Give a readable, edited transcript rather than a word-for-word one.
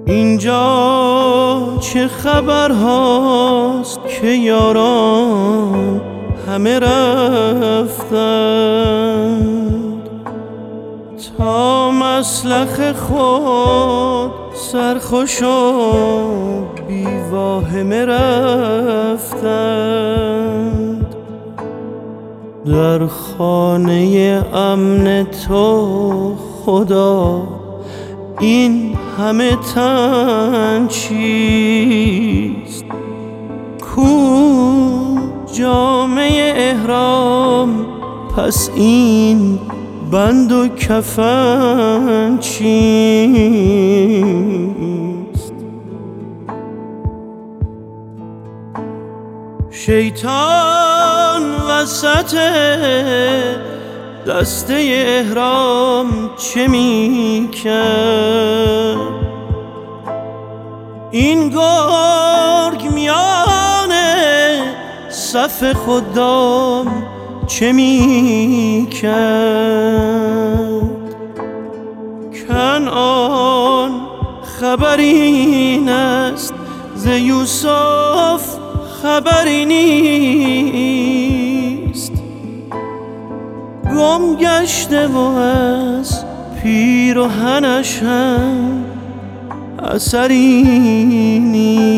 اینجا چه خبر هاست که یاران همه رفتند، تا مسلخ خود سرخوش و بی واهمه رفتند. در خانه امن تو خدا این همه تن چیست؟ کو جامه احرام؟ پس این بند و کفن چیست؟ شیطان وسط دسته احرام چه می کرد؟ این گرگ میان صف خدام چه می کرد؟ کنعان خبری است ز یوسف خبری نیست، گم گشته و از پیراهنش هم اثری نیست.